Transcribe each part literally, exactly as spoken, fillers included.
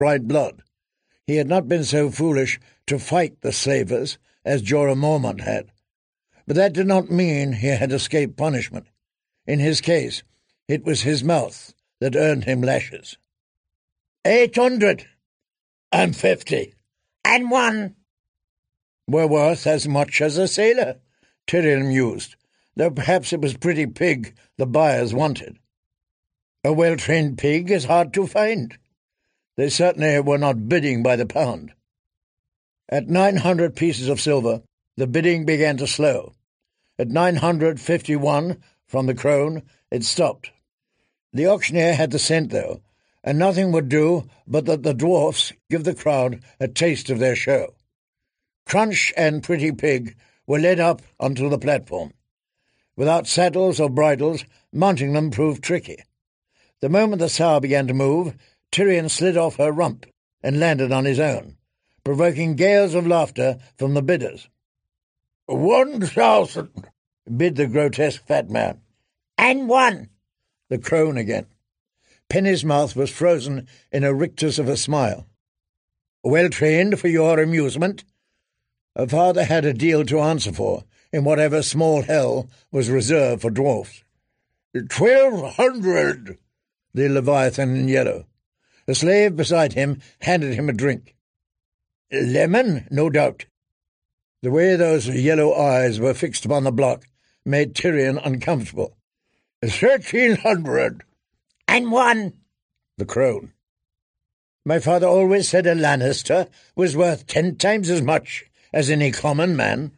bright blood. He had not been so foolish to fight the slavers as Jorah Mormont had. But that did not mean he had escaped punishment. In his case, it was his mouth that earned him lashes. Eight hundred. And fifty. And one. Were worth as much as a sailor, Tyrion mused, though perhaps it was Pretty Pig the buyers wanted. A well-trained pig is hard to find. They certainly were not bidding by the pound. At nine hundred pieces of silver, the bidding began to slow. At nine hundred fifty-one from the crone, it stopped. The auctioneer had the scent, though, and nothing would do but that the dwarfs give the crowd a taste of their show. Crunch and Pretty Pig were led up onto the platform. Without saddles or bridles, mounting them proved tricky. The moment the sow began to move, Tyrion slid off her rump and landed on his own, provoking gales of laughter from the bidders. One thousand, bid the grotesque fat man. And one, the crone again. Penny's mouth was frozen in a rictus of a smile. Well trained for your amusement? Her father had a deal to answer for in whatever small hell was reserved for dwarfs. Twelve hundred, the Leviathan in yellow. The slave beside him handed him a drink. Lemon, no doubt. The way those yellow eyes were fixed upon the block made Tyrion uncomfortable. Thirteen hundred. And one, the crone. My father always said a Lannister was worth ten times as much as any common man.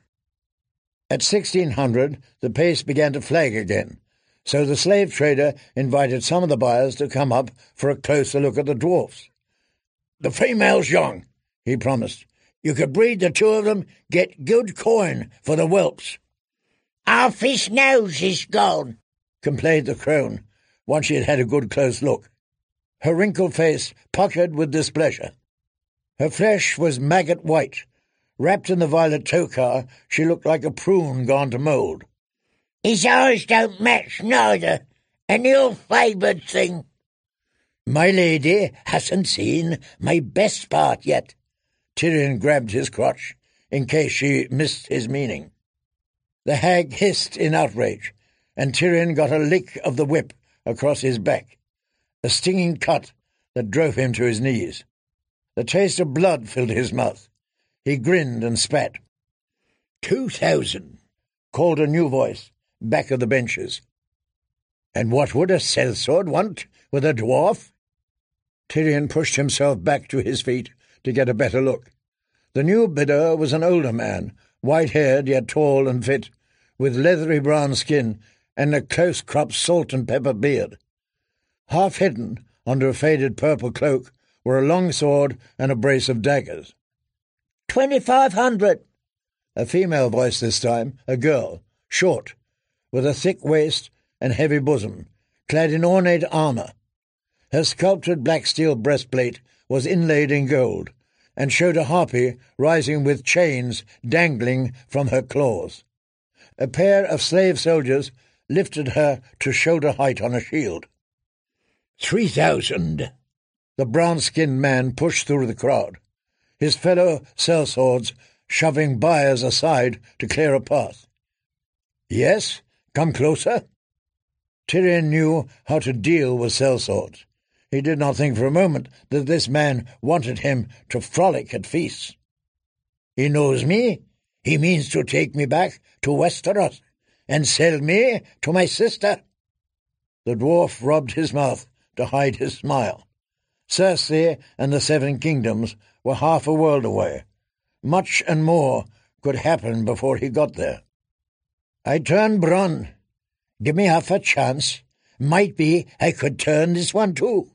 At sixteen hundred, the pace began to flag again, so the slave trader invited some of the buyers to come up for a closer look at the dwarfs. The female's young, he promised. You could breed the two of them, get good coin for the whelps. Half his nose is gone, complained the crone, once she had had a good close look. Her wrinkled face puckered with displeasure. Her flesh was maggot white. Wrapped in the violet tokar, she looked like a prune gone to mould. His eyes don't match neither, an ill-favoured thing. My lady hasn't seen my best part yet. Tyrion grabbed his crotch, in case she missed his meaning. The hag hissed in outrage, and Tyrion got a lick of the whip across his back, a stinging cut that drove him to his knees. The taste of blood filled his mouth. He grinned and spat. Two thousand, called a new voice, back of the benches. And what would a sellsword want with a dwarf? Tyrion pushed himself back to his feet to get a better look. The new bidder was an older man, white-haired yet tall and fit, with leathery brown skin and a close-cropped salt-and-pepper beard. Half hidden under a faded purple cloak were a long sword and a brace of daggers. Twenty-five hundred! A female voice this time, a girl, short, with a thick waist and heavy bosom, clad in ornate armour. Her sculptured black steel breastplate was inlaid in gold, and showed a harpy rising with chains dangling from her claws. A pair of slave soldiers lifted her to shoulder height on a shield. Three thousand! The brown-skinned man pushed through the crowd, his fellow sellswords shoving buyers aside to clear a path. Yes, come closer. Tyrion knew how to deal with sellswords. He did not think for a moment that this man wanted him to frolic at feasts. He knows me. He means to take me back to Westeros and sell me to my sister. The dwarf rubbed his mouth to hide his smile. Cersei and the Seven Kingdoms were half a world away. Much and more could happen before he got there. I turn Bronn. Give me half a chance. Might be I could turn this one too.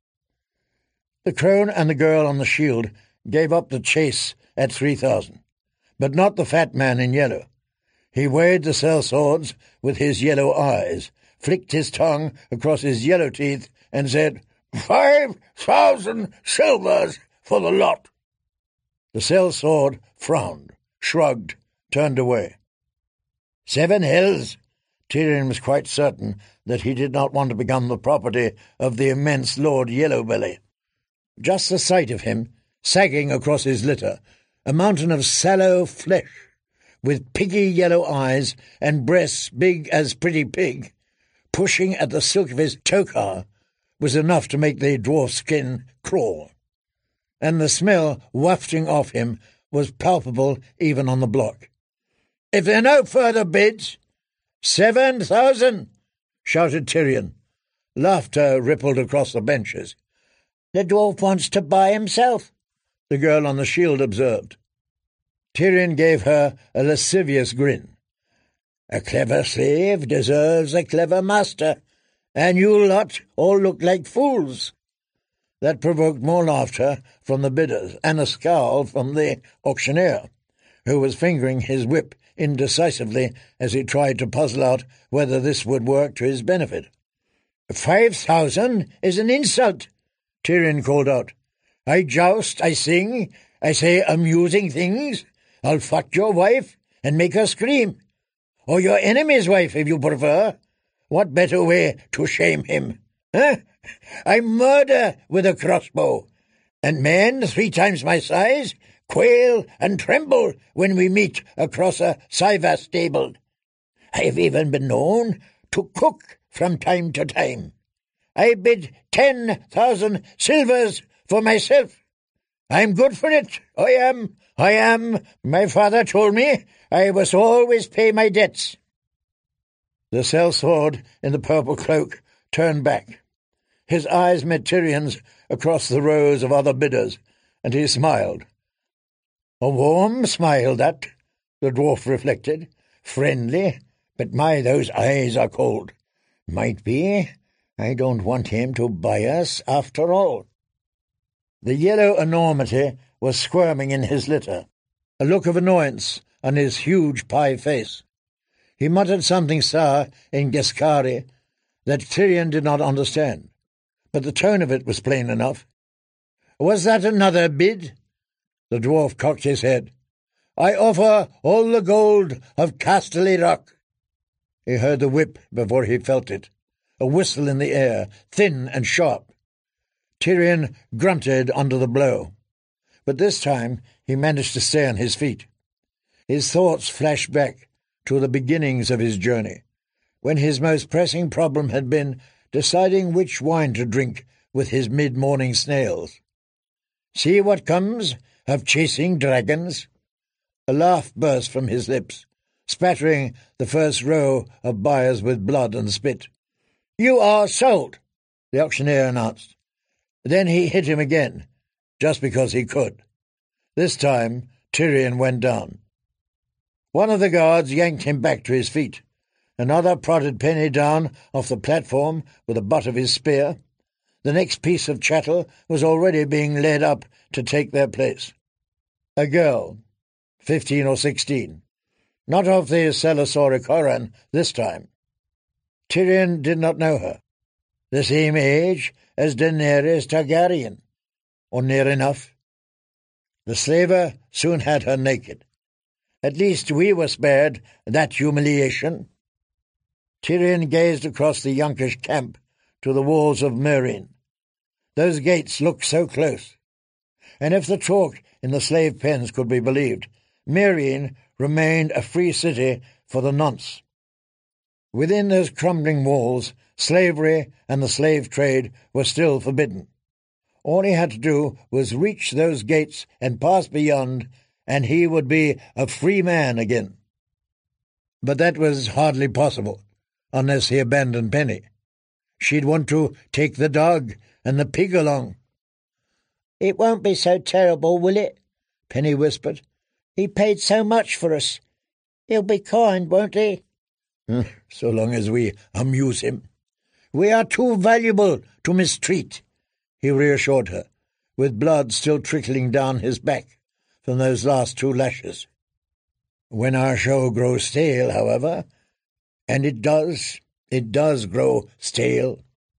The crone and the girl on the shield gave up the chase at three thousand, but not the fat man in yellow. He weighed the sellswords with his yellow eyes, flicked his tongue across his yellow teeth, and said, Five thousand silvers for the lot. The sellsword frowned, shrugged, turned away. Seven hells! Tyrion was quite certain that he did not want to become the property of the immense Lord Yellowbelly. Just the sight of him, sagging across his litter, a mountain of sallow flesh, with piggy yellow eyes and breasts big as pretty pig, pushing at the silk of his tokar, was enough to make the dwarf's skin crawl. And the smell wafting off him was palpable even on the block. "If there are no further bids—" "Seven thousand!" shouted Tyrion. Laughter rippled across the benches. "The dwarf wants to buy himself," the girl on the shield observed. Tyrion gave her a lascivious grin. "A clever slave deserves a clever master, and you lot all look like fools." That provoked more laughter from the bidders and a scowl from the auctioneer, who was fingering his whip indecisively as he tried to puzzle out whether this would work to his benefit. "Five thousand is an insult," Tyrion called out. "I joust, I sing, I say amusing things. I'll fuck your wife and make her scream. Or your enemy's wife, if you prefer. What better way to shame him? Huh? I murder with a crossbow, and men three times my size quail and tremble when we meet across a Saiva stable. I have even been known to cook from time to time. I bid ten thousand silvers for myself. I'm good for it, I am, I am. My father told me I must always pay my debts." The sellsword in the purple cloak turned back. His eyes met Tyrion's across the rows of other bidders, and he smiled. A warm smile, that, the dwarf reflected. Friendly, but my, those eyes are cold. Might be. I don't want him to buy us after all. The yellow enormity was squirming in his litter, a look of annoyance on his huge pie face. He muttered something sour in Geskari that Tyrion did not understand, but the tone of it was plain enough. "Was that another bid?" The dwarf cocked his head. "I offer all the gold of Casterly Rock." He heard the whip before he felt it, a whistle in the air, thin and sharp. Tyrion grunted under the blow, but this time he managed to stay on his feet. His thoughts flashed back to the beginnings of his journey, when his most pressing problem had been deciding which wine to drink with his mid-morning snails. "See what comes of chasing dragons?" A laugh burst from his lips, spattering the first row of buyers with blood and spit. "You are sold," the auctioneer announced. Then he hit him again, just because he could. This time Tyrion went down. One of the guards yanked him back to his feet. Another prodded Penny down off the platform with the butt of his spear. The next piece of chattel was already being led up to take their place. A girl, fifteen or sixteen, not of the Selasauric Horan this time. Tyrion did not know her. The same age as Daenerys Targaryen, or near enough. The slaver soon had her naked. At least we were spared that humiliation. Tyrion gazed across the Yunkish camp to the walls of Meereen. Those gates looked so close. And if the talk in the slave pens could be believed, Meereen remained a free city for the nonce. Within those crumbling walls, slavery and the slave trade were still forbidden. All he had to do was reach those gates and pass beyond, and he would be a free man again. But that was hardly possible, unless he abandoned Penny. She'd want to take the dog and the pig along. "It won't be so terrible, will it?" Penny whispered. "He paid so much for us. He'll be kind, won't he?" "So long as we amuse him. We are too valuable to mistreat," he reassured her, with blood still trickling down his back from those last two lashes. "When our show grows stale, however, and it does, it does grow stale."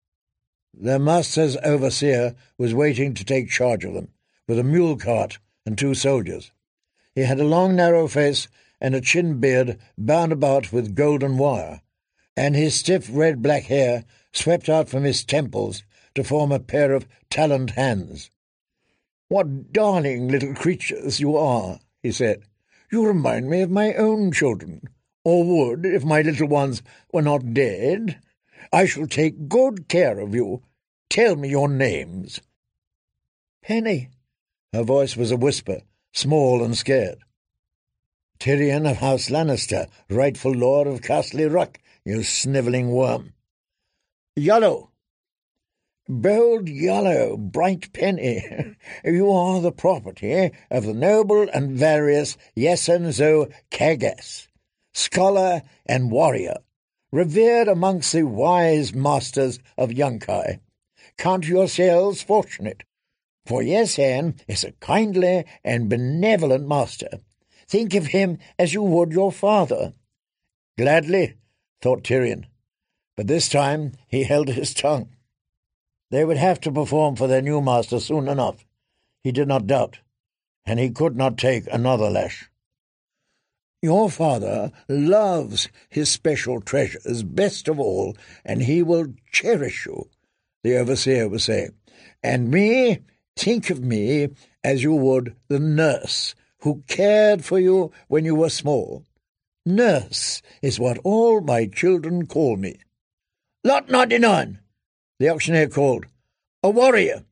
Their master's overseer was waiting to take charge of them, with a mule cart and two soldiers. He had a long, narrow face and a chin beard bound about with golden wire, and his stiff red-black hair swept out from his temples to form a pair of taloned hands. "What darling little creatures you are," he said. "You remind me of my own children, or would if my little ones were not dead. I shall take good care of you. Tell me your names." "Penny." Her voice was a whisper, small and scared. "Tyrion of House Lannister, rightful lord of Castle Rock, you snivelling worm." "Yellow." "Bold Yellow, bright Penny, you are the property of the noble and various Yeson Zo Khagas, scholar and warrior, revered amongst the wise masters of Yunkai. Count yourselves fortunate, for Yesan is a kindly and benevolent master. Think of him as you would your father." "Gladly," thought Tyrion, but this time he held his tongue. They would have to perform for their new master soon enough, he did not doubt, and he could not take another lash. "Your father loves his special treasures best of all, and he will cherish you," the overseer was saying. "And me, think of me as you would the nurse who cared for you when you were small. Nurse is what all my children call me." "Lot ninety-nine," the auctioneer called. "A warrior."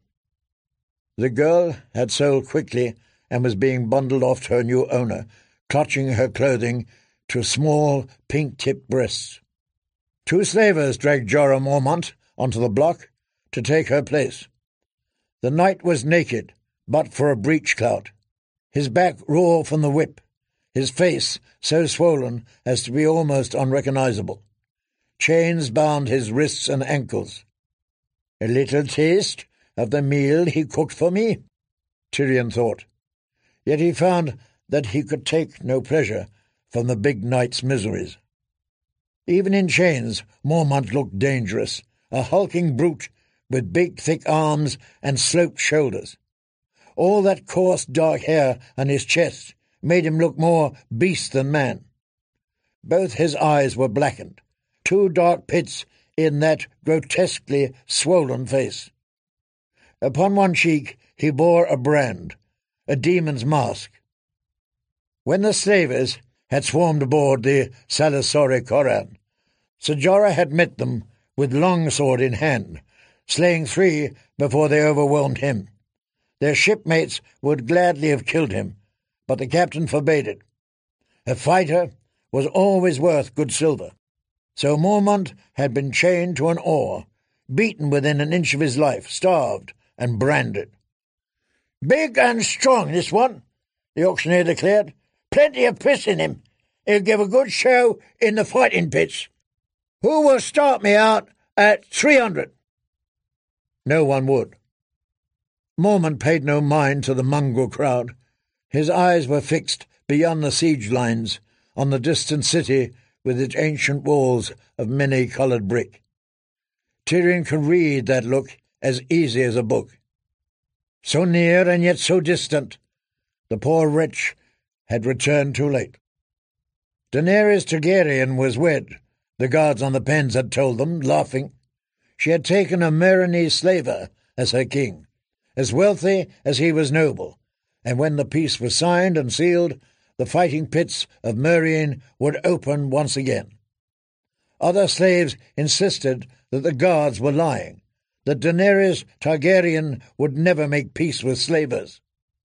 The girl had sold quickly and was being bundled off to her new owner, clutching her clothing to small, pink-tipped breasts. Two slavers dragged Jorah Mormont onto the block to take her place. The knight was naked, but for a breech-clout, his back raw from the whip, his face so swollen as to be almost unrecognizable. Chains bound his wrists and ankles. "A little taste of the meal he cooked for me," Tyrion thought. Yet he found that he could take no pleasure from the big knight's miseries. Even in chains, Mormont looked dangerous, a hulking brute with big, thick arms and sloped shoulders. All that coarse, dark hair on his chest made him look more beast than man. Both his eyes were blackened, two dark pits in that grotesquely swollen face. Upon one cheek he bore a brand, a demon's mask. When the slavers had swarmed aboard the Salisori Koran, Ser Jorah had met them with longsword in hand, slaying three before they overwhelmed him. Their shipmates would gladly have killed him, but the captain forbade it. A fighter was always worth good silver, so Mormont had been chained to an oar, beaten within an inch of his life, starved and branded. "Big and strong, this one," the auctioneer declared. "Plenty of piss in him. He'll give a good show in the fighting pits. Who will start me out at three hundred? No one would. Mormont paid no mind to the mongrel crowd. His eyes were fixed beyond the siege lines on the distant city with its ancient walls of many-coloured brick. Tyrion could read that look as easy as a book. So near and yet so distant. The poor wretch had returned too late. Daenerys Targaryen was wed, the guards on the pens had told them, laughing. She had taken a Meereenese slaver as her king, as wealthy as he was noble, and when the peace was signed and sealed, the fighting pits of Meereen would open once again. Other slaves insisted that the guards were lying, that Daenerys Targaryen would never make peace with slavers.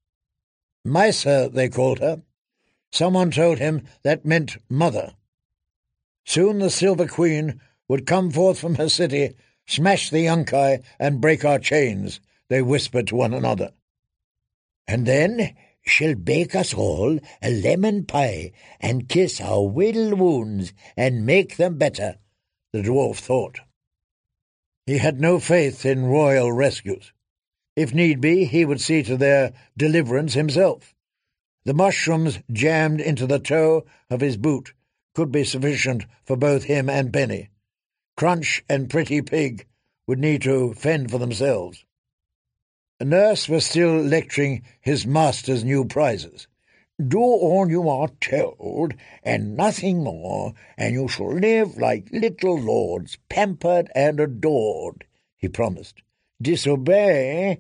Maisa, they called her. Someone told him that meant mother. Soon the Silver Queen would come forth from her city, smash the Yunkai, and break our chains, they whispered to one another. And then she'll bake us all a lemon pie and kiss our little wounds and make them better, the dwarf thought. He had no faith in royal rescues. If need be, he would see to their deliverance himself. The mushrooms jammed into the toe of his boot could be sufficient for both him and Penny. Crunch and Pretty Pig would need to fend for themselves. A nurse was still lecturing his master's new prizes. "Do all you are told, and nothing more, and you shall live like little lords, pampered and adored," he promised. "Disobey,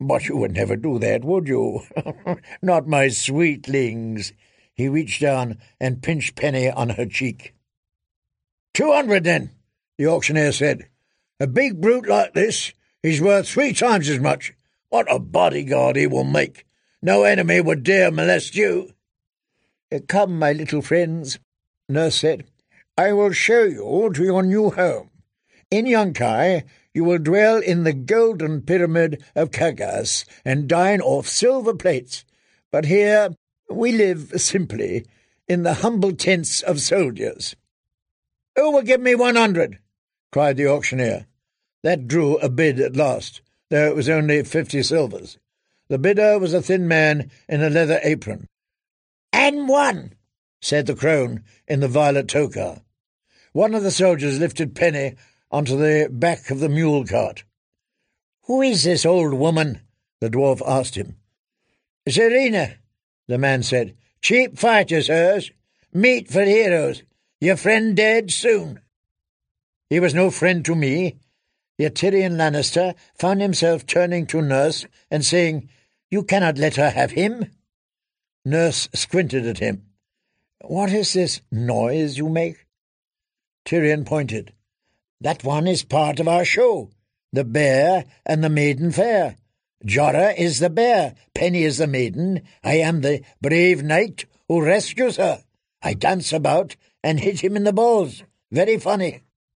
But you would never do that, would you? Not my sweetlings. He reached down and pinched Penny on her cheek. Two hundred, then, the auctioneer said. A big brute like this is worth three times as much. What a bodyguard he will make! No enemy would dare molest you. Come, my little friends, Nurse said. I will show you to your new home. In Yunkai you will dwell in the golden pyramid of Kagas and dine off silver plates. But here we live simply in the humble tents of soldiers. Who will give me one hundred? Cried the auctioneer. That drew a bid at last, though it was only fifty silvers. The bidder was a thin man in a leather apron. And one, said the crone in the violet toga. One of the soldiers lifted Penny onto the back of the mule cart. Who is this old woman? The dwarf asked him. Serena, the man said. Cheap fighters, hers. Meat for heroes. Your friend dead soon. He was no friend to me. Yet Tyrion Lannister found himself turning to Nurse and saying, You cannot let her have him. Nurse squinted at him. What is this noise you make? Tyrion pointed. That one is part of our show, the bear and the maiden fair. Jorah is the bear, Penny is the maiden. I am the brave knight who rescues her. I dance about and hit him in the balls. Very funny.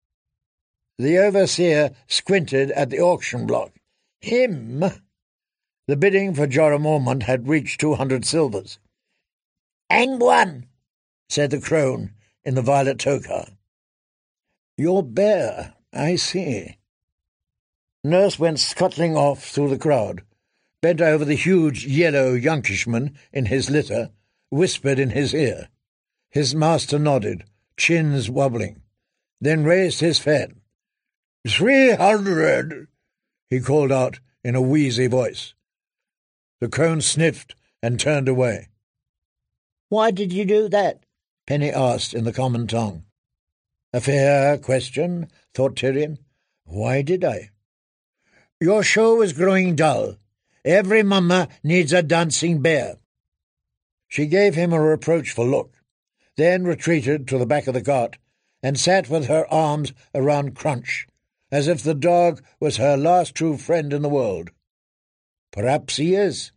The overseer squinted at the auction block. Him? The bidding for Jorah Mormont had reached two hundred silvers. And one, said the crone in the violet toga. Your bear, I see. Nurse went scuttling off through the crowd, bent over the huge yellow Yonkishman in his litter, whispered in his ear. His master nodded, chins wobbling, then raised his fan. Three hundred, he called out in a wheezy voice. The crone sniffed and turned away. Why did you do that? Penny asked in the common tongue. A fair question, thought Tyrion. Why did I? Your show is growing dull. Every mummer needs a dancing bear. She gave him a reproachful look, then retreated to the back of the cart and sat with her arms around Crunch, as if the dog was her last true friend in the world. Perhaps he is.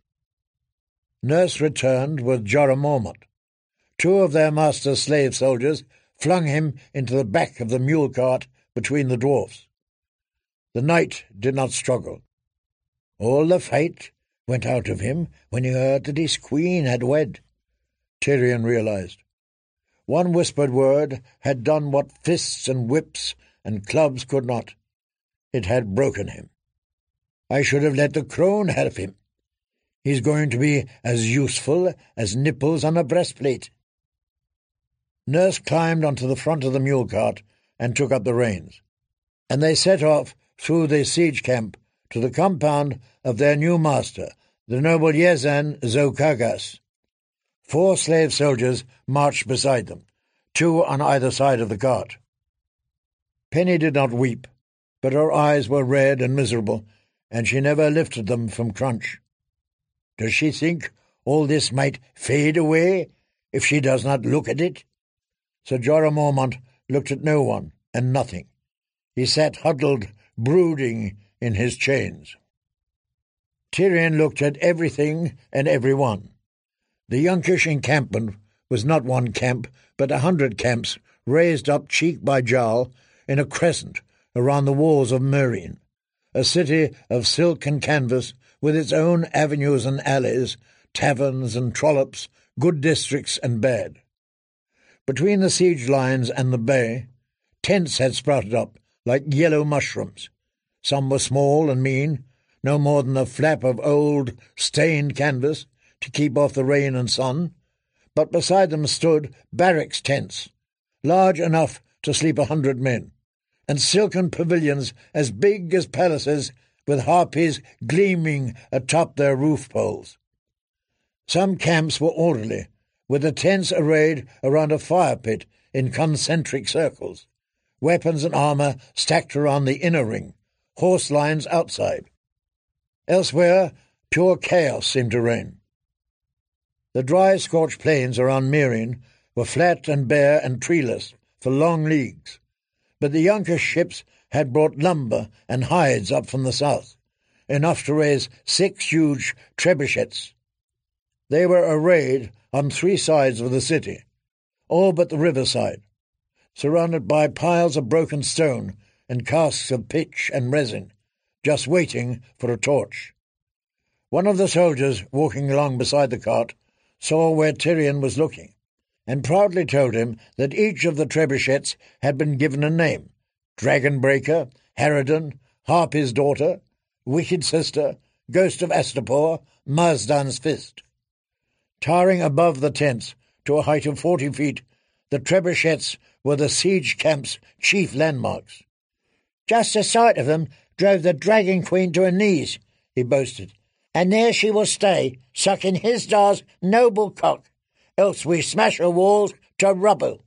Nurse returned with Jorah Mormont. Two of their master's slave soldiers flung him into the back of the mule cart between the dwarfs. The knight did not struggle. All the fight went out of him when he heard that his queen had wed, Tyrion realized. One whispered word had done what fists and whips and clubs could not. It had broken him. I should have let the crone have him. He's going to be as useful as nipples on a breastplate. Nurse climbed onto the front of the mule cart and took up the reins, and they set off through the siege camp to the compound of their new master, the noble Yezan Zokagas. Four slave soldiers marched beside them, two on either side of the cart. Penny did not weep, but her eyes were red and miserable, and she never lifted them from Crunch. Does she think all this might fade away if she does not look at it? Sir Jorah Mormont looked at no one and nothing. He sat huddled, brooding in his chains. Tyrion looked at everything and everyone. The Yunkish encampment was not one camp, but a hundred camps raised up cheek by jowl in a crescent around the walls of Meereen, a city of silk and canvas with its own avenues and alleys, taverns and trollops, good districts and bad. Between the siege lines and the bay, tents had sprouted up like yellow mushrooms. Some were small and mean, no more than a flap of old, stained canvas to keep off the rain and sun, but beside them stood barracks tents, large enough to sleep a hundred men, and silken pavilions as big as palaces with harpies gleaming atop their roof poles. Some camps were orderly, with the tents arrayed around a fire pit in concentric circles, weapons and armour stacked around the inner ring, horse lines outside. Elsewhere, pure chaos seemed to reign. The dry, scorched plains around Meereen were flat and bare and treeless for long leagues, but the Yunkish ships had brought lumber and hides up from the south, enough to raise six huge trebuchets. They were arrayed on three sides of the city, all but the riverside, surrounded by piles of broken stone and casks of pitch and resin, just waiting for a torch. One of the soldiers walking along beside the cart saw where Tyrion was looking, and proudly told him that each of the trebuchets had been given a name: Dragonbreaker, Harridan, Harpy's Daughter, Wicked Sister, Ghost of Astapor, Mazdan's Fist. Towering above the tents to a height of forty feet, the trebuchets were the siege camp's chief landmarks. "Just the sight of them drove the Dragon Queen to her knees," he boasted, "and there she will stay, sucking Hizdar's noble cock, else we smash her walls to rubble."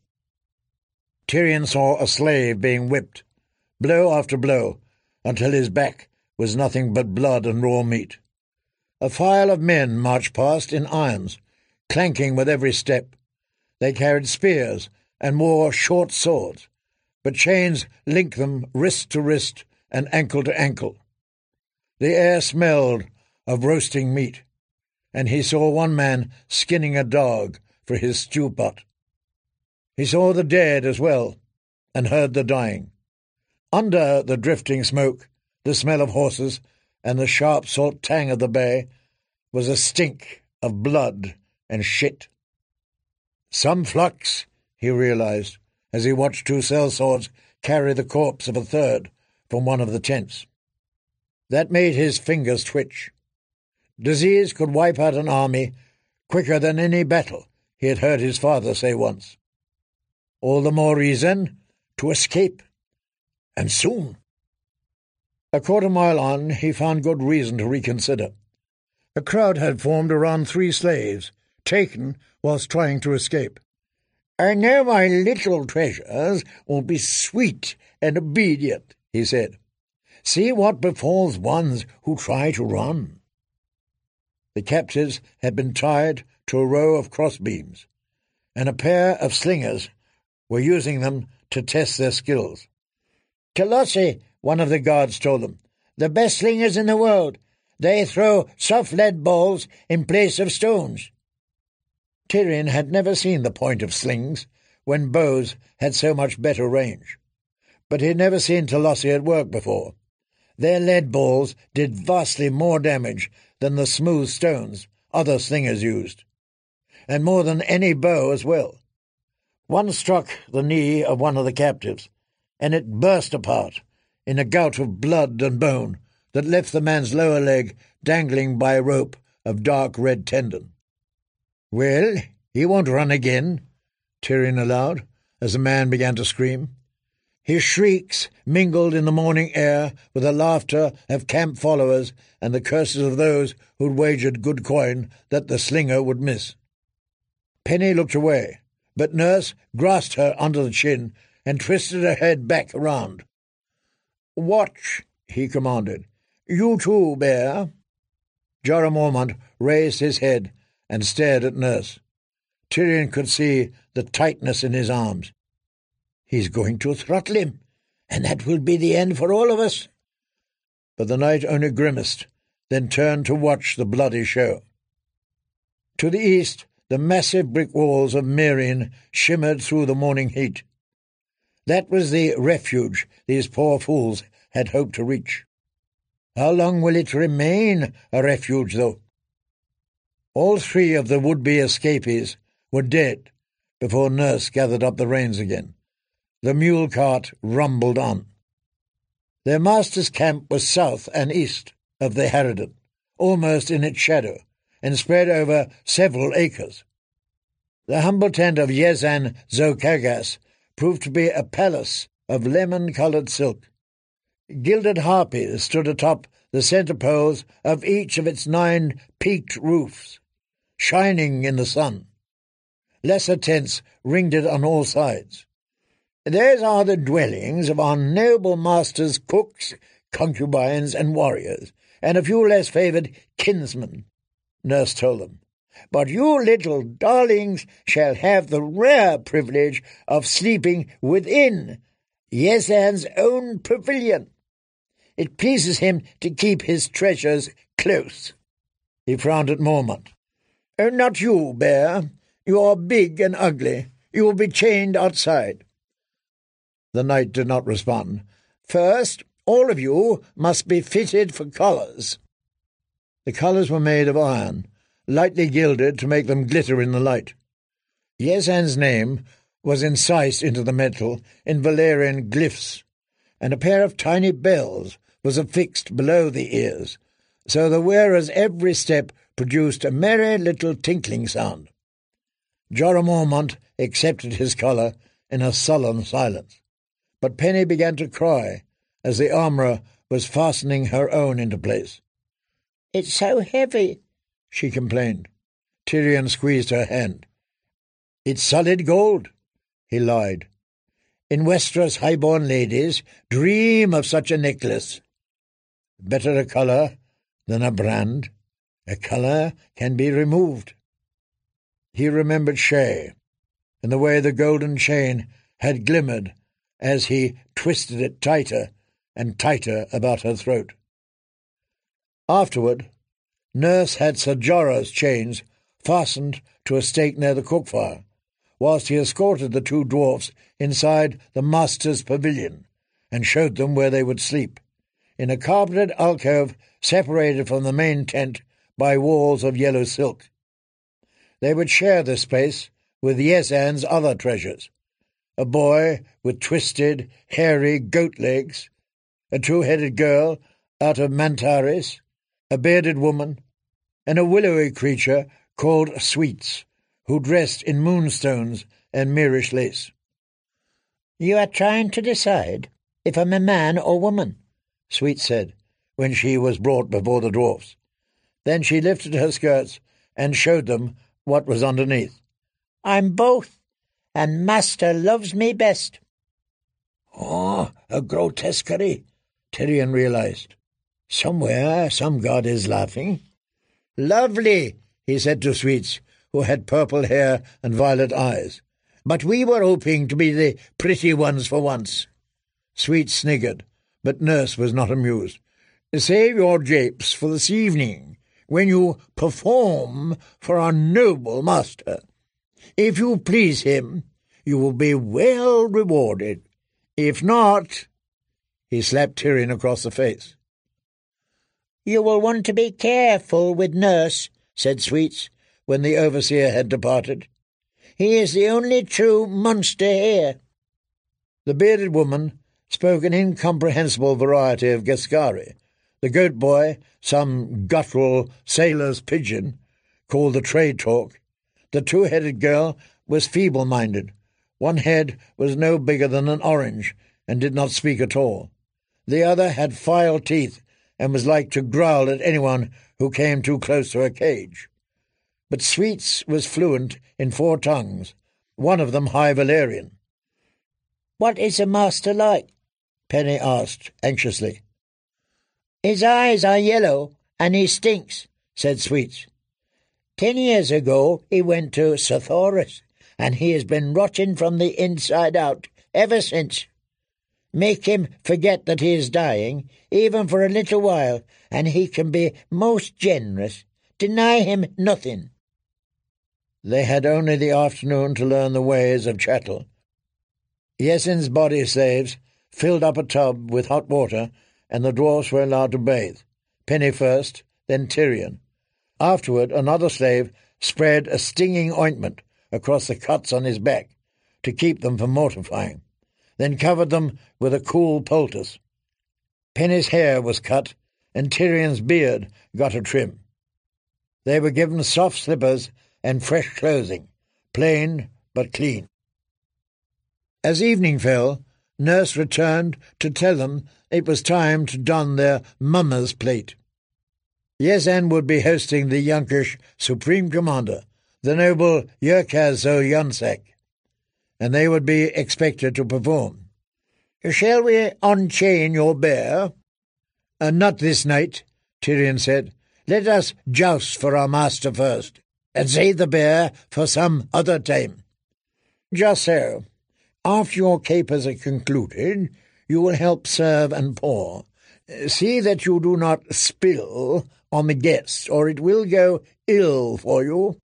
Tyrion saw a slave being whipped, blow after blow, until his back was nothing but blood and raw meat. A file of men marched past in irons, clanking with every step. They carried spears and wore short swords, but chains linked them wrist to wrist and ankle to ankle. The air smelled of roasting meat, and he saw one man skinning a dog for his stew pot. He saw the dead as well, and heard the dying. Under the drifting smoke, the smell of horses, and the sharp salt tang of the bay, was a stink of blood and shit. Some flux, he realized, as he watched two sellswords carry the corpse of a third from one of the tents. That made his fingers twitch. Disease could wipe out an army quicker than any battle, he had heard his father say once. All the more reason to escape, and soon. A quarter mile on, he found good reason to reconsider. A crowd had formed around three slaves, taken whilst trying to escape. "I know my little treasures will be sweet and obedient," he said. "See what befalls ones who try to run." The captives had been tied to a row of crossbeams, and a pair of slingers were using them to test their skills. "Colossi," one of the guards told them, "the best slingers in the world. They throw soft lead balls in place of stones." Tyrion had never seen the point of slings when bows had so much better range, but he had never seen Colossi at work before. Their lead balls did vastly more damage than the smooth stones other slingers used, and more than any bow as well. One struck the knee of one of the captives, and it burst apart in a gout of blood and bone that left the man's lower leg dangling by a rope of dark red tendon. "Well, he won't run again," Tyrion allowed, as the man began to scream. His shrieks mingled in the morning air with the laughter of camp followers and the curses of those who'd wagered good coin that the slinger would miss. Penny looked away, but Nurse grasped her under the chin and twisted her head back around. "Watch," he commanded. "You too, Bear." Jorah Mormont raised his head and stared at Nurse. Tyrion could see the tightness in his arms. "He's going to throttle him, and that will be the end for all of us." But the knight only grimaced, then turned to watch the bloody show. To the east, the massive brick walls of Meereen shimmered through the morning heat. That was the refuge these poor fools had hoped to reach. How long will it remain a refuge, though? All three of the would-be escapees were dead before Nurse gathered up the reins again. The mule cart rumbled on. Their master's camp was south and east of the Harridan, almost in its shadow, and spread over several acres. The humble tent of Yezan Zokagas proved to be a palace of lemon-coloured silk. Gilded harpies stood atop the centre poles of each of its nine peaked roofs, shining in the sun. Lesser tents ringed it on all sides. "Those are the dwellings of our noble master's cooks, concubines, and warriors, and a few less favoured kinsmen, Nurse told them. But you little darlings shall have the rare privilege of sleeping within Yesan's own pavilion. It pleases him to keep his treasures close. He frowned at Mormont. Oh, not you, Bear. You are big and ugly. You will be chained outside. The knight did not respond. First, all of you must be fitted for collars. The collars were made of iron, lightly gilded to make them glitter in the light. Yesan's name was incised into the metal in Valerian glyphs, and a pair of tiny bells was affixed below the ears, so the wearer's every step produced a merry little tinkling sound. Jorah Mormont accepted his collar in a sullen silence, but Penny began to cry as the armourer was fastening her own into place. "It's so heavy," she complained. Tyrion squeezed her hand. "It's solid gold," he lied. "In Westeros high-born ladies dream of such a necklace. Better a colour than a brand. A colour can be removed." He remembered Shay, and the way the golden chain had glimmered as he twisted it tighter and tighter about her throat. Afterward, Nurse had Ser Jorah's chains fastened to a stake near the cook-fire, whilst he escorted the two dwarfs inside the master's pavilion and showed them where they would sleep, in a carpeted alcove separated from the main tent by walls of yellow silk. They would share this space with Yesan's other treasures, a boy with twisted, hairy goat legs, a two-headed girl out of Mantaris, a bearded woman, and a willowy creature called Sweets, who dressed in moonstones and Mirish lace. "You are trying to decide if I'm a man or woman," Sweets said, when she was brought before the dwarfs. Then she lifted her skirts and showed them what was underneath. "I'm both, and Master loves me best." "Oh, a grotesquerie," Tyrion realized. "Somewhere some god is laughing." "Lovely," he said to Sweets, who had purple hair and violet eyes. "But we were hoping to be the pretty ones for once." Sweets sniggered, but Nurse was not amused. "Save your japes for this evening, when you perform for our noble master. If you please him, you will be well rewarded. If not—" He slapped Tyrion across the face. "You will want to be careful with Nurse," said Sweets, when the overseer had departed. "He is the only true monster here." The bearded woman spoke an incomprehensible variety of Geskari. The goat boy, some guttural sailor's pidgin, called the trade talk. The two-headed girl was feeble-minded. One head was no bigger than an orange, and did not speak at all. The other had file teeth, and was like to growl at anyone who came too close to her cage. But Sweets was fluent in four tongues, one of them High Valerian. "What is the master like?" Penny asked anxiously. "His eyes are yellow, and he stinks," said Sweets. Ten years ago he went to Sothoris, and he has been rotting from the inside out ever since. Make him forget that he is dying, even for a little while, and he can be most generous. Deny him nothing." They had only the afternoon to learn the ways of Chattel. Yesan's body slaves filled up a tub with hot water, and the dwarfs were allowed to bathe, Penny first, then Tyrion. Afterward another slave spread a stinging ointment across the cuts on his back to keep them from mortifying, then covered them with a cool poultice. Penny's hair was cut, and Tyrion's beard got a trim. They were given soft slippers and fresh clothing, plain but clean. As evening fell, Nurse returned to tell them it was time to don their mummer's plate. Yesan would be hosting the Yunkish Supreme Commander, the noble Yurkaz Yunsak, and they would be expected to perform. "Shall we unchain your bear?" Uh, "Not this night," Tyrion said. "Let us joust for our master first, and save the bear for some other time." "Just so. After your capers are concluded, you will help serve and pour. See that you do not spill on the guests, or it will go ill for you."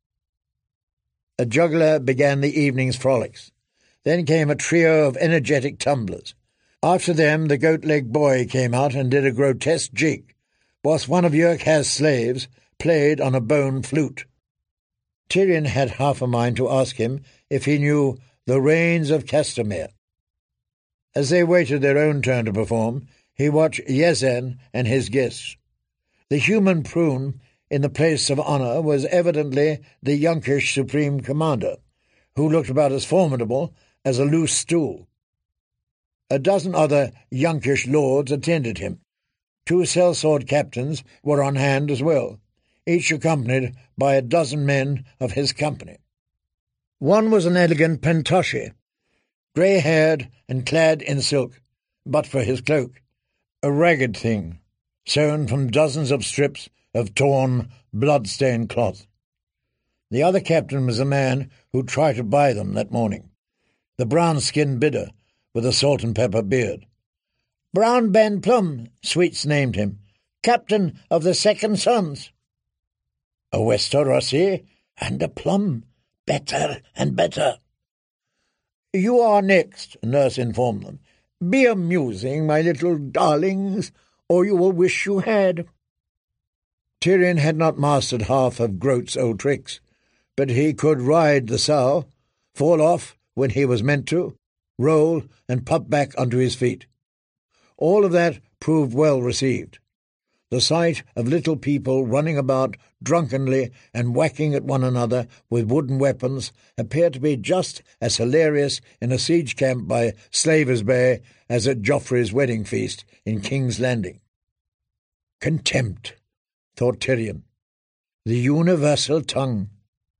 A juggler began the evening's frolics. Then came a trio of energetic tumblers. After them the goat-leg boy came out and did a grotesque jig, whilst one of Yurkhaz's slaves played on a bone flute. Tyrion had half a mind to ask him if he knew the Rains of Castamere. As they waited their own turn to perform, he watched Yezzan and his guests. The human prune in the place of honour was evidently the Yunkish Supreme Commander, who looked about as formidable as a loose stool. A dozen other Yunkish lords attended him. Two sellsword captains were on hand as well, each accompanied by a dozen men of his company. One was an elegant Pentoshi, grey-haired and clad in silk, but for his cloak, a ragged thing, sewn from dozens of strips of torn, blood-stained cloth. The other captain was a man who tried to buy them that morning, the brown-skinned bidder with a salt-and-pepper beard. "Brown Ben Plum," Sweets named him, "captain of the Second Sons." "A Westerosi and a Plum. Better and better." "You are next," Nurse informed them. "Be amusing, my little darlings, or you will wish you had." Tyrion had not mastered half of Groat's old tricks, but he could ride the sow, fall off when he was meant to, roll and pop back onto his feet. All of that proved well received. The sight of little people running about drunkenly and whacking at one another with wooden weapons appeared to be just as hilarious in a siege camp by Slavers Bay as at Joffrey's wedding feast in King's Landing. Contempt, thought Tyrion. The universal tongue.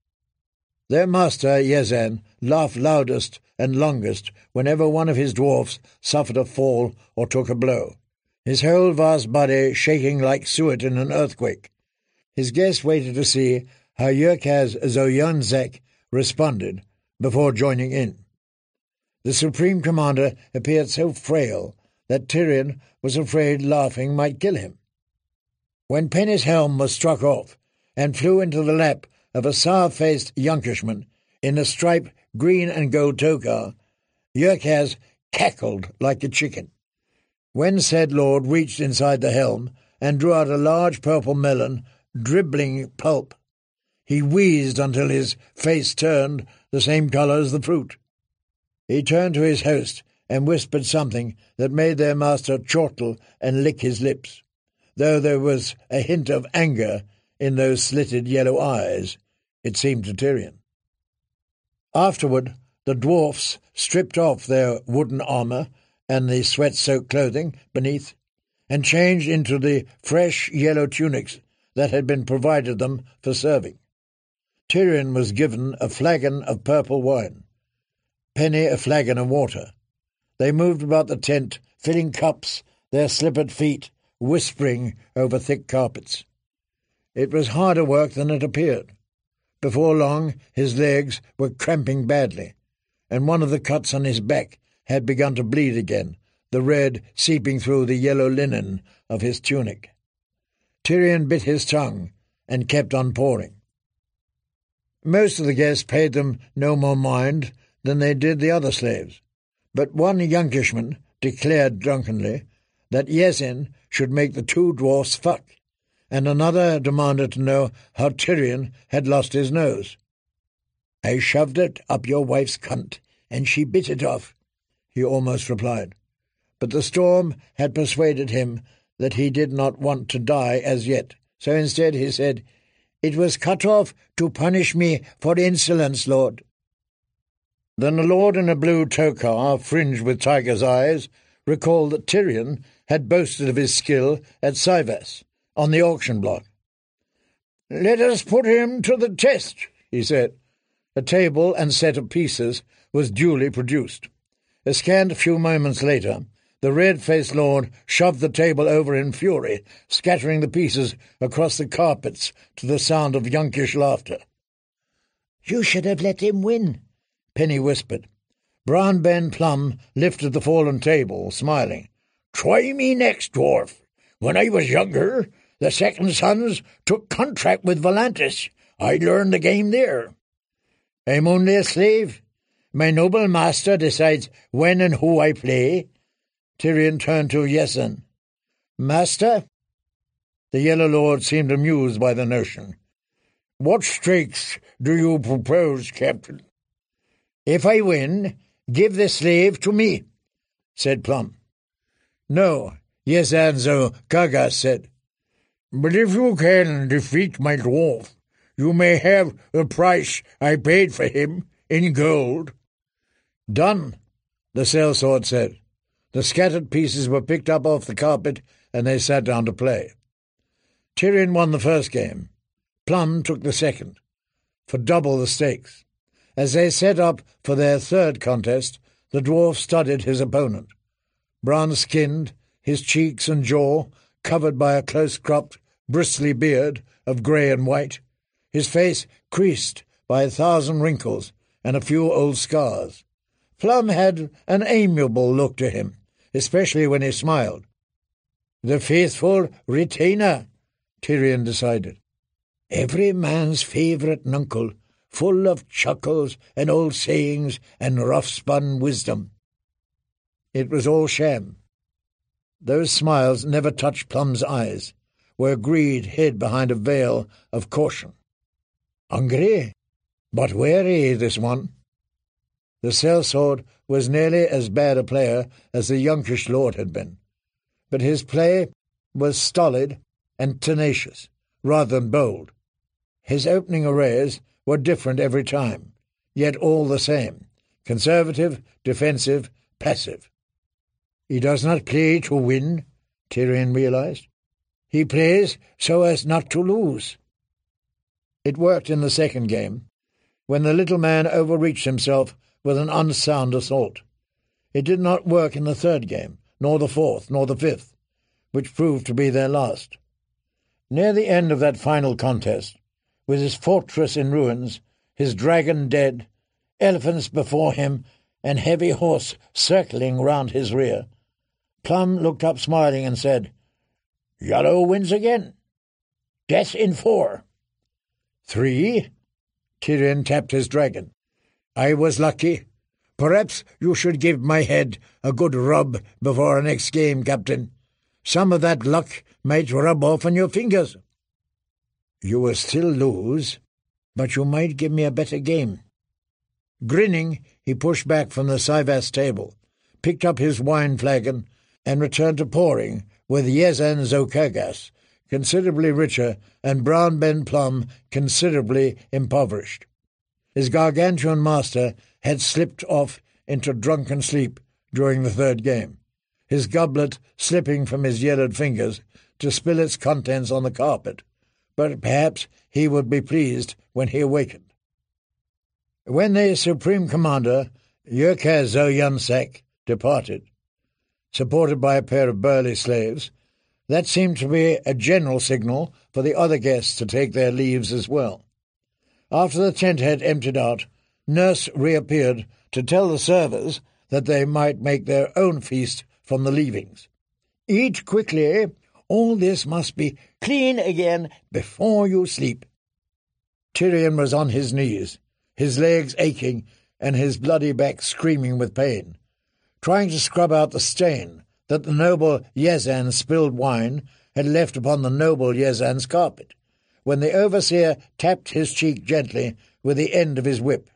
Their master, Yezzan, laughed loudest and longest whenever one of his dwarfs suffered a fall or took a blow, his whole vast body shaking like suet in an earthquake. His guests waited to see how Yurkhaz Zoyunzek responded before joining in. The Supreme Commander appeared so frail that Tyrion was afraid laughing might kill him. When Penny's helm was struck off and flew into the lap of a sour-faced Yunkishman in a striped green and gold tokar, Yurkhaz cackled like a chicken. When said lord reached inside the helm and drew out a large purple melon, dribbling pulp, he wheezed until his face turned the same colour as the fruit. He turned to his host and whispered something that made their master chortle and lick his lips, though there was a hint of anger in those slitted yellow eyes, it seemed to Tyrion. Afterward, the dwarfs stripped off their wooden armour and the sweat-soaked clothing beneath, and changed into the fresh yellow tunics that had been provided them for serving. Tyrion was given a flagon of purple wine, Penny a flagon of water. They moved about the tent, filling cups, their slippered feet whispering over thick carpets. It was harder work than it appeared. Before long his legs were cramping badly, and one of the cuts on his back had begun to bleed again, the red seeping through the yellow linen of his tunic. Tyrion bit his tongue and kept on pouring. Most of the guests paid them no more mind than they did the other slaves, but one Yunkishman declared drunkenly that Yezzan should make the two dwarfs fuck, and another demanded to know how Tyrion had lost his nose. "I shoved it up your wife's cunt, and she bit it off," he almost replied. But the storm had persuaded him that he did not want to die as yet, so instead he said, "It was cut off to punish me for insolence, lord." Then a lord in a blue tokar, fringed with tiger's eyes, recalled that Tyrion had boasted of his skill at Sivas, on the auction block. "Let us put him to the test," he said. A table and set of pieces was duly produced. A scant few moments later, The red-faced lord shoved the table over in fury, scattering the pieces across the carpets to the sound of younkish laughter. "You should have let him win," Penny whispered. Brown Ben Plum lifted the fallen table, smiling. "Try me next, dwarf. When I was younger, the Second Sons took contract with Volantis. I learned the game there." "I'm only a slave. My noble master decides when and who I play." Tyrion turned to Yezzan. "Master?" The Yellow Lord seemed amused by the notion. "What stakes do you propose, Captain?" "If I win, give the slave to me," said Plum. "No," Yezzan Zo Kagas said. "But if you can defeat my dwarf, you may have the price I paid for him in gold." "Done," the sellsword said. The scattered pieces were picked up off the carpet, and they sat down to play. Tyrion won the first game. Plum took the second, for double the stakes. As they set up for their third contest, the dwarf studied his opponent. Bronze-skinned, his cheeks and jaw covered by a close-cropped, bristly beard of grey and white, his face creased by a thousand wrinkles and a few old scars. Plum had an amiable look to him, especially when he smiled. "The faithful retainer," Tyrion decided. "Every man's favourite nuncle, full of chuckles and old sayings and rough-spun wisdom." It was all sham. Those smiles never touched Plum's eyes, where greed hid behind a veil of caution. Hungry, but wary, this one. The sellsword was nearly as bad a player as the younkish lord had been, but his play was stolid and tenacious, rather than bold. His opening arrays were different every time, yet all the same, conservative, defensive, passive. "He does not play to win," Tyrion realized. "He plays so as not to lose." It worked in the second game, when the little man overreached himself with an unsound assault. It did not work in the third game, nor the fourth, nor the fifth, which proved to be their last. Near the end of that final contest, with his fortress in ruins, his dragon dead, elephants before him, and heavy horse circling round his rear, Plum looked up smiling and said, "Yellow wins again. Death in four." "Three?" Tyrion tapped his dragon. "I was lucky. Perhaps you should give my head a good rub before our next game, Captain. Some of that luck might rub off on your fingers." "You will still lose, but you might give me a better game." Grinning, he pushed back from the Syvas table, picked up his wine flagon, and returned to pouring with Yezzan Zo Kagas, considerably richer, and Brown Ben Plum considerably impoverished. His gargantuan master had slipped off into drunken sleep during the third game, his goblet slipping from his yellowed fingers to spill its contents on the carpet, but perhaps he would be pleased when he awakened. When the Supreme Commander, Yurka Zo Yunsek, departed, supported by a pair of burly slaves, that seemed to be a general signal for the other guests to take their leaves as well. After the tent had emptied out, Nurse reappeared to tell the servers that they might make their own feast from the leavings. "Eat quickly. All this must be clean again before you sleep." Tyrion was on his knees, his legs aching and his bloody back screaming with pain, trying to scrub out the stain that the noble Yezzan's spilled wine had left upon the noble Yezzan's carpet, when the overseer tapped his cheek gently with the end of his whip.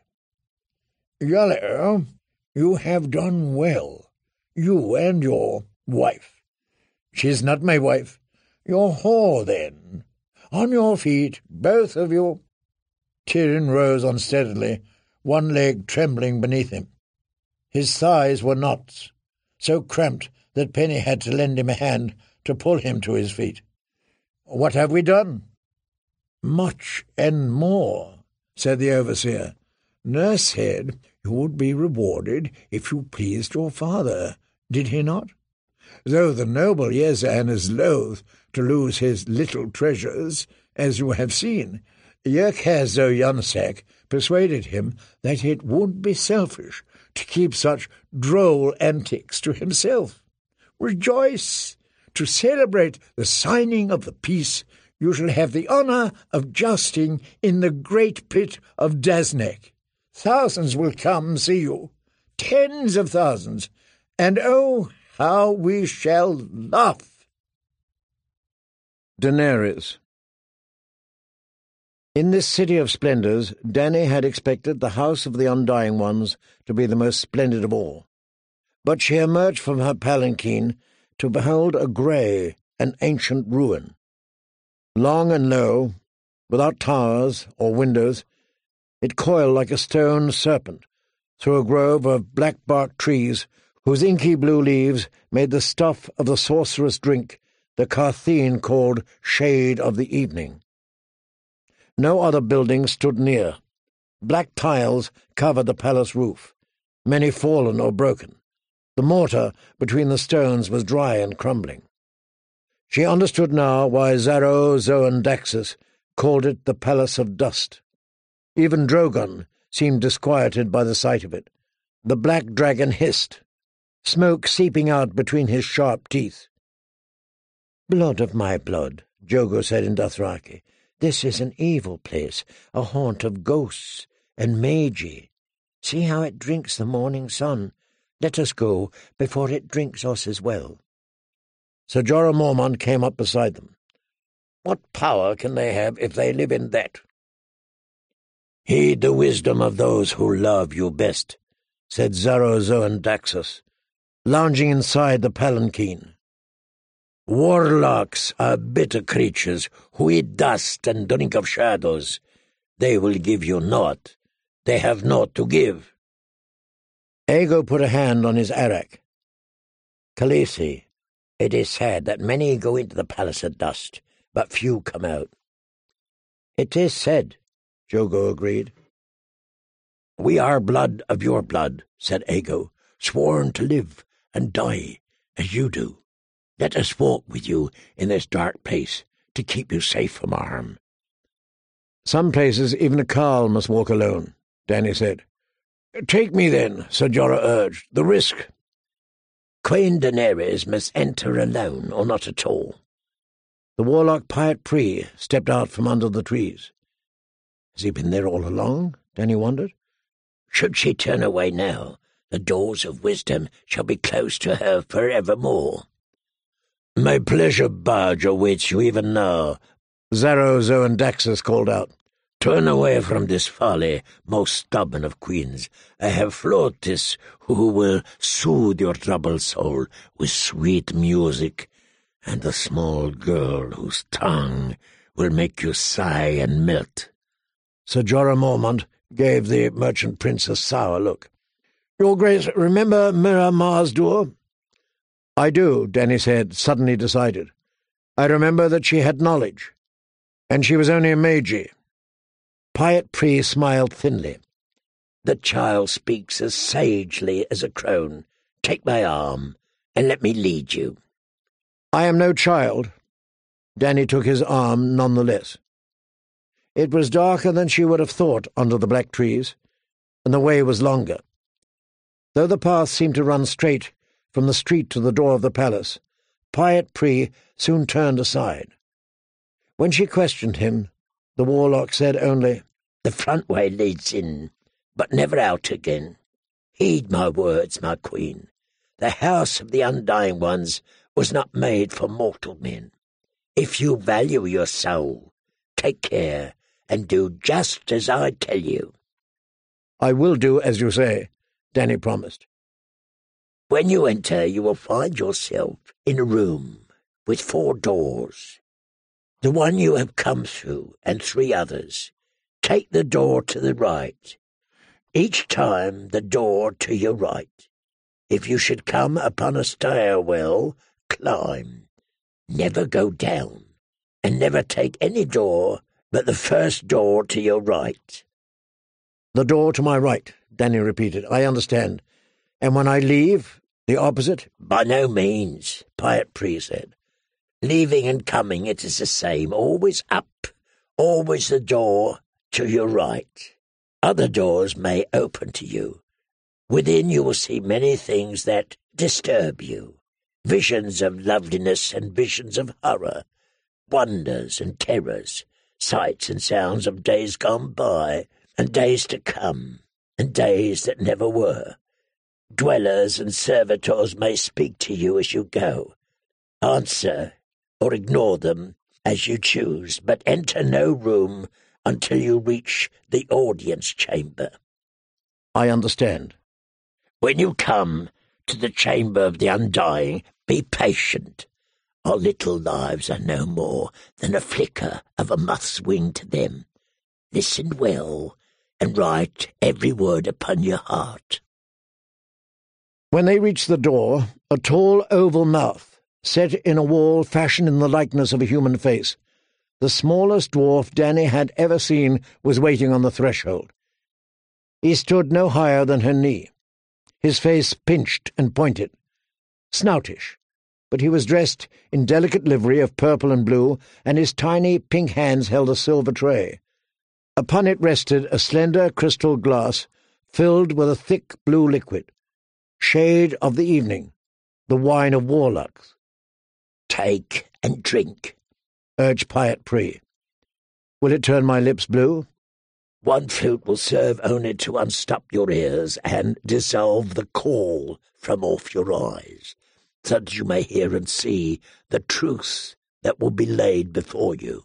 "Yellow, you have done well, you and your wife." "She's not my wife." "Your whore, then. On your feet, both of you." Tyrion rose unsteadily, one leg trembling beneath him. His thighs were knots, so cramped that Penny had to lend him a hand to pull him to his feet. "What have we done?" "Much and more," said the overseer. "Nurse said you would be rewarded if you pleased your father, did he not?" Though the noble Yezan is loath to lose his little treasures, as you have seen, Yerkhazo Yunsek persuaded him that it would be selfish to keep such droll antics to himself. Rejoice! To celebrate the signing of the peace, you shall have the honour of jousting in the great pit of Daznek. Thousands will come see you, tens of thousands, and oh, how we shall laugh!" Daenerys. In this city of splendours, Dany had expected the House of the Undying Ones to be the most splendid of all. But she emerged from her palanquin to behold a grey and ancient ruin. Long and low, without towers or windows, it coiled like a stone serpent through a grove of black-barked trees whose inky blue leaves made the stuff of the sorcerous drink the Qartheen called Shade of the Evening. No other building stood near. Black tiles covered the palace roof, many fallen or broken. The mortar between the stones was dry and crumbling. She understood now why Xaro Xhoan Daxos called it the Palace of Dust. Even Drogon seemed disquieted by the sight of it. The black dragon hissed, smoke seeping out between his sharp teeth. "Blood of my blood," Jogo said in Dothraki, "this is an evil place, a haunt of ghosts and magi. See how it drinks the morning sun. Let us go before it drinks us as well." Sir Jorah Mormont came up beside them. "What power can they have if they live in that?" "Heed the wisdom of those who love you best," said Xaro Xhoan Daxos, lounging inside the palanquin. "Warlocks are bitter creatures who eat dust and drink of shadows. They will give you naught. They have naught to give." Aego put a hand on his arak. "Khaleesi, it is said that many go into the Palace of Dust, but few come out." "It is said," Jogo agreed. "We are blood of your blood," said Aego, "sworn to live and die as you do. Let us walk with you in this dark place to keep you safe from harm." "Some places even a Khal must walk alone," Dany said. "Take me then," Sir Jorah urged. "The risk." "Queen Daenerys must enter alone or not at all." The warlock Pyat Pree stepped out from under the trees. Has he been there all along? Dany wondered. Should she turn away now, the doors of wisdom shall be closed to her for evermore. "My pleasure badge awaits you even now," Xaro Xhoan Daxos called out. "Turn away from this folly, most stubborn of queens. I have Flotis, who will soothe your troubled soul with sweet music, and the small girl whose tongue will make you sigh and melt." Sir Jorah Mormont gave the merchant prince a sour look. "Your Grace, remember Mirrah Mazdur?" "I do," Dany said, suddenly decided. "I remember that she had knowledge, and she was only a magi." Pyat Pree smiled thinly. "The child speaks as sagely as a crone. Take my arm, and let me lead you." "I am no child." Dany took his arm none the less. It was darker than she would have thought under the black trees, and the way was longer. Though the path seemed to run straight from the street to the door of the palace, Pyat Pree soon turned aside. When she questioned him, the warlock said only, "The front way leads in, but never out again. Heed my words, my queen. The House of the Undying Ones was not made for mortal men. If you value your soul, take care and do just as I tell you." "I will do as you say," Dany promised. "When you enter, you will find yourself in a room with four doors. The one you have come through and three others. Take the door to the right. Each time the door to your right. If you should come upon a stairwell, climb. Never go down, and never take any door but the first door to your right." "The door to my right," Dany repeated. "I understand. And when I leave, The opposite? By no means, Pyotr said. Leaving and coming, it is the same, always up, always the door to your right. Other doors may open to you. Within you will see many things that disturb you, visions of loveliness and visions of horror, wonders and terrors, sights and sounds of days gone by, and days to come, and days that never were. Dwellers and servitors may speak to you as you go. Answer or ignore them as you choose, but enter no room until you reach the audience chamber. I understand. When you come to the chamber of the undying, be patient. Our little lives are no more than a flicker of a moth's wing to them. Listen well, and write every word upon your heart. When they reached the door, a tall oval mouth, set in a wall fashioned in the likeness of a human face, the smallest dwarf Danny had ever seen, was waiting on the threshold. He stood no higher than her knee, his face pinched and pointed, snoutish, but he was dressed in delicate livery of purple and blue, and his tiny pink hands held a silver tray. Upon it rested a slender crystal glass filled with a thick blue liquid, shade of the evening, the wine of warlocks. Take and drink, urged Pyotr. Will it turn my lips blue? One flute will serve only to unstop your ears and dissolve the caul from off your eyes, so that you may hear and see the truth that will be laid before you.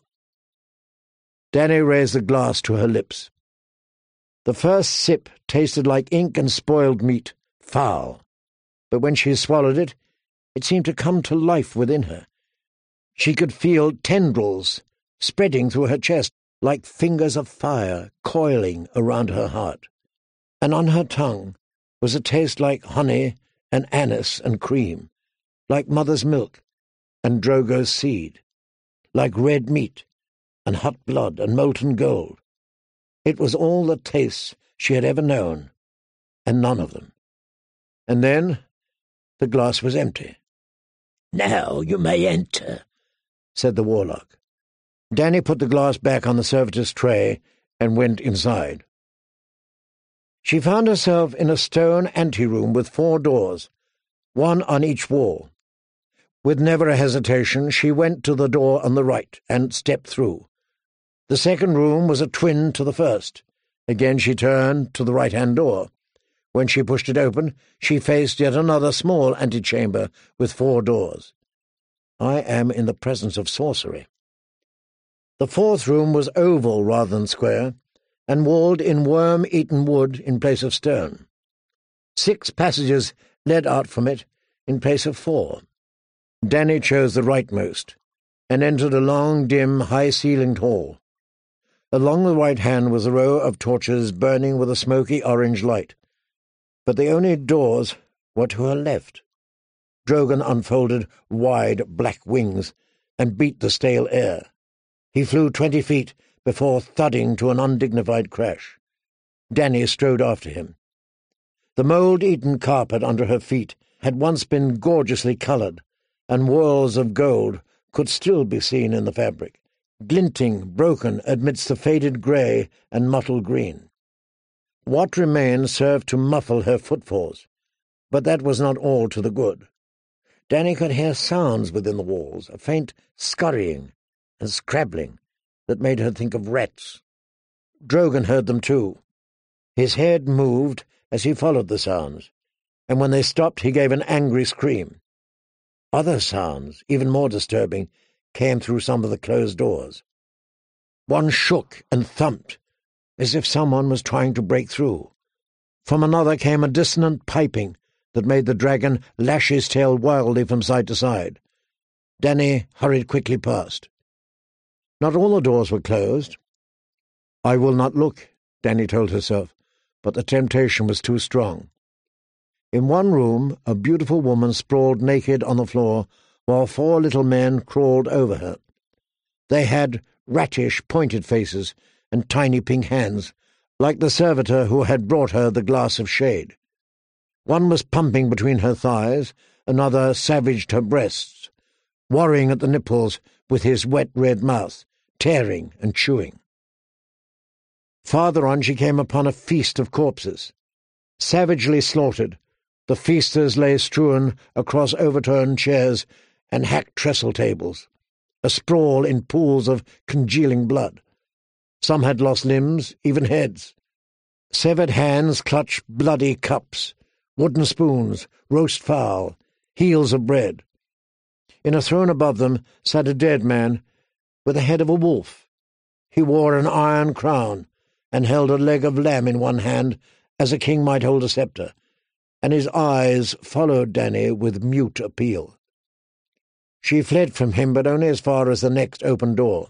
Danny raised the glass to her lips. The first sip tasted like ink and spoiled meat, foul, but when she swallowed it, it seemed to come to life within her. She could feel tendrils spreading through her chest, like fingers of fire coiling around her heart, and on her tongue was a taste like honey and anise and cream, like mother's milk and Drogo's seed, like red meat and hot blood and molten gold. It was all the tastes she had ever known, and none of them. And then the glass was empty. "Now you may enter," said the warlock. Danny put the glass back on the servitor's tray and went inside. She found herself in a stone anteroom with four doors, one on each wall. With never a hesitation, she went to the door on the right and stepped through. The second room was a twin to the first. Again she turned to the right-hand door. When she pushed it open, she faced yet another small antechamber with four doors. I am in the presence of sorcery. The fourth room was oval rather than square, and walled in worm-eaten wood in place of stone. Six passages led out from it in place of four. Danny chose the rightmost, and entered a long, dim, high-ceilinged hall. Along the right hand was a row of torches burning with a smoky orange light, but the only doors were to her left. Drogon unfolded wide black wings and beat the stale air. He flew twenty feet before thudding to an undignified crash. Danny strode after him. The mould-eaten carpet under her feet had once been gorgeously coloured, and whorls of gold could still be seen in the fabric, glinting broken amidst the faded grey and mottled green. What remained served to muffle her footfalls, but that was not all to the good. Danny could hear sounds within the walls, a faint scurrying and scrabbling that made her think of rats. Drogon heard them too. His head moved as he followed the sounds, and when they stopped he gave an angry scream. Other sounds, even more disturbing, came through some of the closed doors. One shook and thumped, as if someone was trying to break through. From another came a dissonant piping that made the dragon lash his tail wildly from side to side. Danny hurried quickly past. Not all the doors were closed. I will not look, Danny told herself, but the temptation was too strong. In one room, a beautiful woman sprawled naked on the floor, while four little men crawled over her. They had rattish, pointed faces and tiny pink hands, like the servitor who had brought her the glass of shade. One was pumping between her thighs, another savaged her breasts, worrying at the nipples with his wet red mouth, tearing and chewing. Farther on she came upon a feast of corpses. Savagely slaughtered, the feasters lay strewn across overturned chairs and hacked trestle tables, a sprawl in pools of congealing blood. Some had lost limbs, even heads. Severed hands clutched bloody cups, wooden spoons, roast fowl, heels of bread. In a throne above them sat a dead man with the head of a wolf. He wore an iron crown and held a leg of lamb in one hand, as a king might hold a sceptre, and his eyes followed Dany with mute appeal. She fled from him, but only as far as the next open door.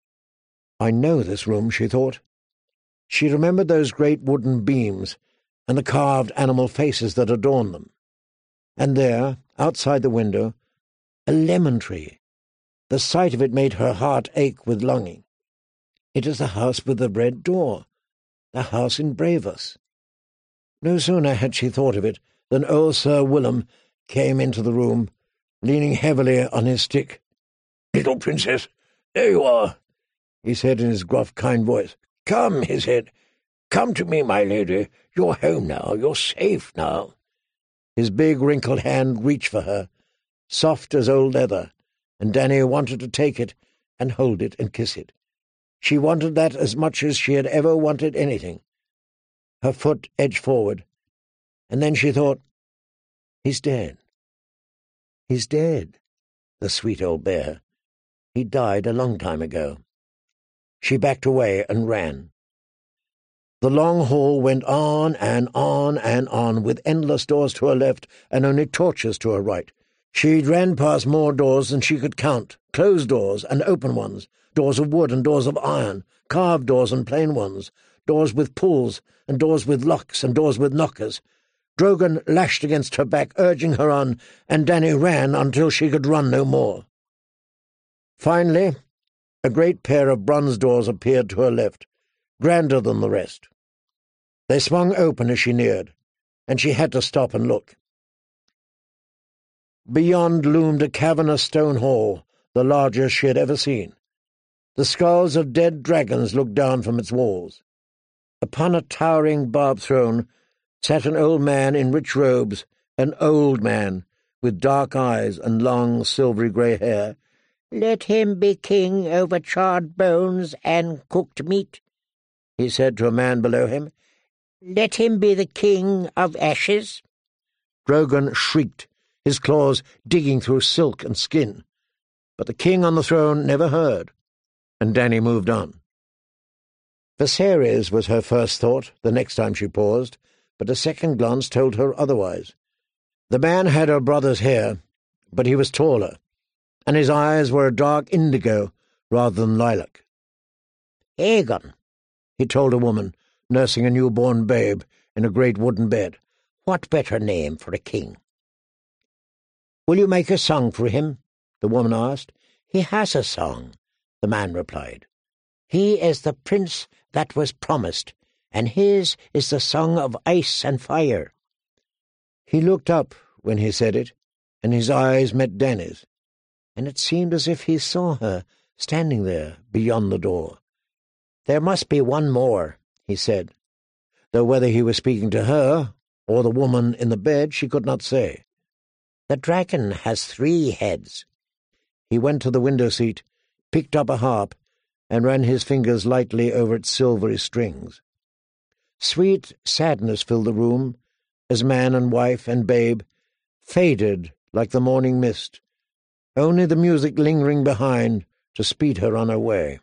I know this room, she thought. She remembered those great wooden beams and the carved animal faces that adorned them. And there, outside the window, a lemon tree. The sight of it made her heart ache with longing. It is the house with the red door, the house in Bravos. No sooner had she thought of it than old Sir Willem came into the room, leaning heavily on his stick. "Little princess, there you are," he said in his gruff, kind voice. "Come," he said. "Come to me, my lady. You're home now. You're safe now." His big, wrinkled hand reached for her, soft as old leather, and Dany wanted to take it and hold it and kiss it. She wanted that as much as she had ever wanted anything. Her foot edged forward, and then she thought, "He's dead. He's dead, the sweet old bear. He died a long time ago." She backed away and ran. The long hall went on and on and on, with endless doors to her left and only torches to her right. She ran past more doors than she could count, closed doors and open ones, doors of wood and doors of iron, carved doors and plain ones, doors with pulls and doors with locks and doors with knockers. Drogon lashed against her back, urging her on, and Dany ran until she could run no more. Finally, a great pair of bronze doors appeared to her left, grander than the rest. They swung open as she neared, and she had to stop and look. Beyond loomed a cavernous stone hall, the largest she had ever seen. The skulls of dead dragons looked down from its walls. Upon a towering barbed throne sat an old man in rich robes, an old man with dark eyes and long silvery grey hair. "Let him be king over charred bones and cooked meat," he said to a man below him. "Let him be the king of ashes." Drogon shrieked, his claws digging through silk and skin. But the king on the throne never heard, and Dany moved on. Viserys was her first thought the next time she paused, but a second glance told her otherwise. The man had her brother's hair, but he was taller, and his eyes were a dark indigo rather than lilac. "Aegon," he told a woman, nursing a newborn babe in a great wooden bed. "What better name for a king?" "Will you make a song for him?" the woman asked. "He has a song," the man replied. "He is the prince that was promised, and his is the song of ice and fire." He looked up when he said it, and his eyes met Dany's, and it seemed as if he saw her standing there beyond the door. "There must be one more," he said, though whether he was speaking to her or the woman in the bed she could not say. "The dragon has three heads." He went to the window-seat, picked up a harp, and ran his fingers lightly over its silvery strings. Sweet sadness filled the room, as man and wife and babe faded like the morning mist, only the music lingering behind to speed her on her way.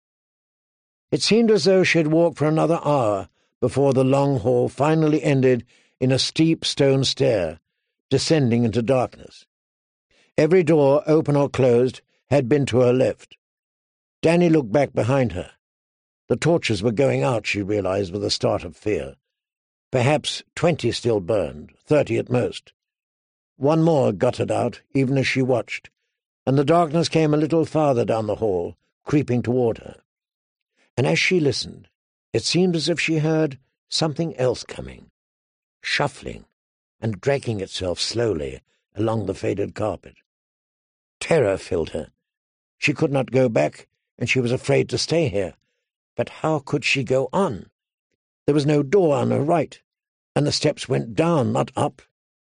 It seemed as though she had walked for another hour before the long hall finally ended in a steep stone stair, descending into darkness. Every door, open or closed, had been to her left. Dany looked back behind her. The torches were going out, she realized with a start of fear. Perhaps twenty still burned, thirty at most. One more guttered out, even as she watched, and the darkness came a little farther down the hall, creeping toward her. And as she listened, it seemed as if she heard something else coming, shuffling, and dragging itself slowly along the faded carpet. Terror filled her. She could not go back, and she was afraid to stay here. But how could she go on? There was no door on her right, and the steps went down, not up.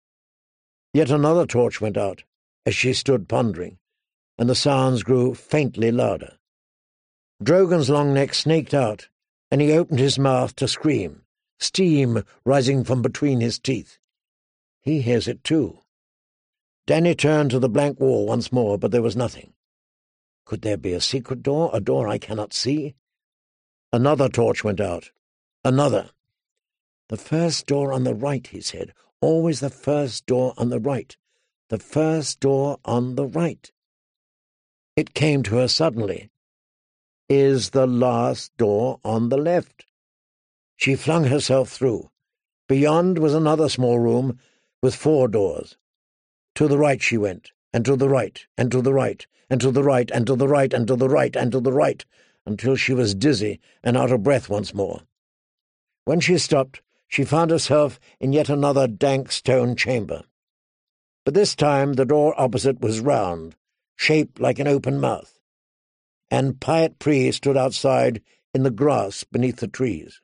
Yet another torch went out as she stood pondering, and the sounds grew faintly louder. Drogon's long neck snaked out, and he opened his mouth to scream, steam rising from between his teeth. He hears it too. Dany turned to the blank wall once more, but there was nothing. Could there be a secret door, a door I cannot see? Another torch went out. Another. The first door on the right, he said. Always the first door on the right. The first door on the right. It came to her suddenly. Is the last door on the left? She flung herself through. Beyond was another small room with four doors. To the right she went, and to the right, and to the right, and to the right, and to the right, and to the right, and to the right, until she was dizzy and out of breath once more. When she stopped, she found herself in yet another dank stone chamber. But this time the door opposite was round, shaped like an open mouth, and Pyat Pree stood outside in the grass beneath the trees.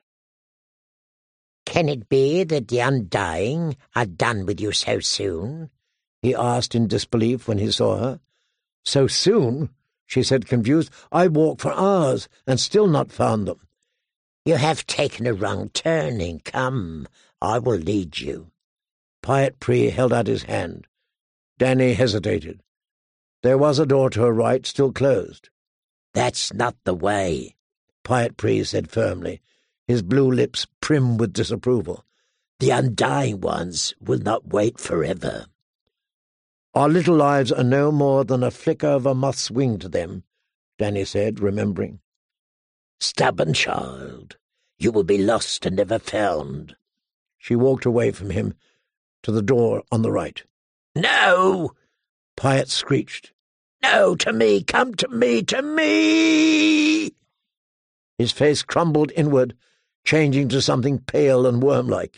"Can it be that the Undying are done with you so soon?" he asked in disbelief when he saw her. "So soon?" she said, confused. "I walked for hours and still not found them." "You have taken a wrong turning. Come, I will lead you." Pyat Pree held out his hand. Dany hesitated. There was a door to her right, still closed. "That's not the way," Pyat Pree said firmly, his blue lips prim with disapproval. "The Undying ones will not wait forever." "Our little lives are no more than a flicker of a moth's wing to them," Dany said, remembering. "Stubborn child, you will be lost and never found." She walked away from him to the door on the right. "No!" Pyat screeched. "No, to me! Come to me! To me!" His face crumbled inward, changing to something pale and worm-like.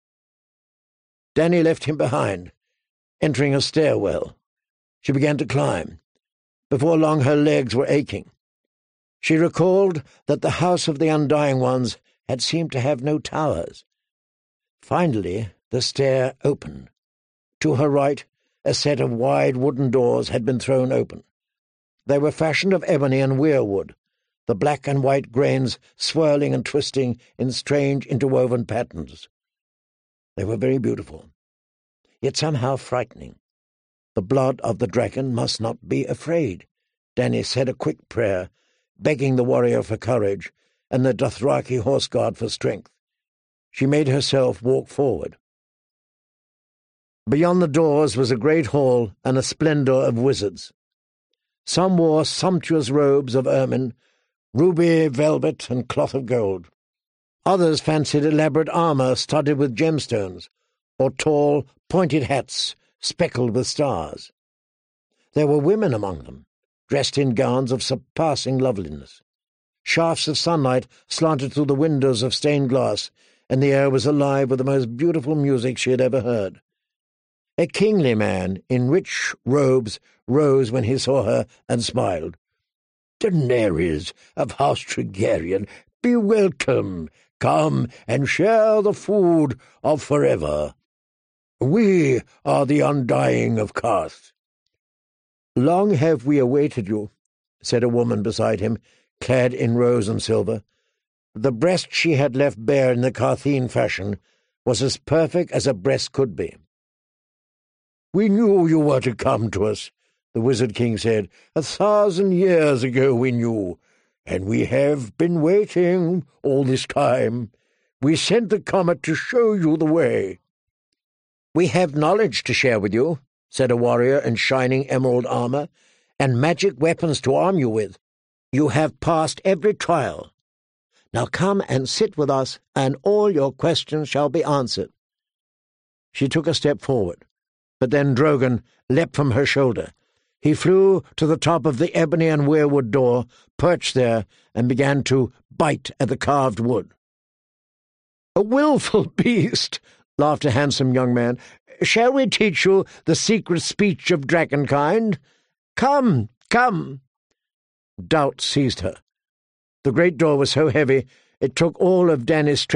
Dany left him behind, entering a stairwell. She began to climb. Before long her legs were aching. She recalled that the house of the Undying Ones had seemed to have no towers. Finally the stair opened. To her right, a set of wide wooden doors had been thrown open. They were fashioned of ebony and weirwood, the black and white grains swirling and twisting in strange interwoven patterns. They were very beautiful, yet somehow frightening. The blood of the dragon must not be afraid. Dany said a quick prayer, begging the warrior for courage and the Dothraki horse guard for strength. She made herself walk forward. Beyond the doors was a great hall and a splendour of wizards. Some wore sumptuous robes of ermine, ruby velvet and cloth of gold. Others fancied elaborate armour studded with gemstones, or tall, pointed hats speckled with stars. There were women among them, dressed in gowns of surpassing loveliness. Shafts of sunlight slanted through the windows of stained glass, and the air was alive with the most beautiful music she had ever heard. A kingly man in rich robes rose when he saw her and smiled. "Daenerys of House Targaryen, be welcome. Come and share the food of forever. We are the Undying of Qarth." "Long have we awaited you," said a woman beside him, clad in rose and silver. The breast she had left bare in the Qartheen fashion was as perfect as a breast could be. "We knew you were to come to us," the Wizard King said. "A thousand years ago we knew, and we have been waiting all this time. We sent the comet to show you the way." "We have knowledge to share with you," said a warrior in shining emerald armour, "and magic weapons to arm you with. You have passed every trial. Now come and sit with us, and all your questions shall be answered." She took a step forward, but then Drogon leapt from her shoulder. He flew to the top of the ebony and weirwood door, perched there, and began to bite at the carved wood. "A wilful beast!" laughed a handsome young man. "Shall we teach you the secret speech of dragonkind? Come, come." Doubt seized her. The great door was so heavy it took all of Danny's strength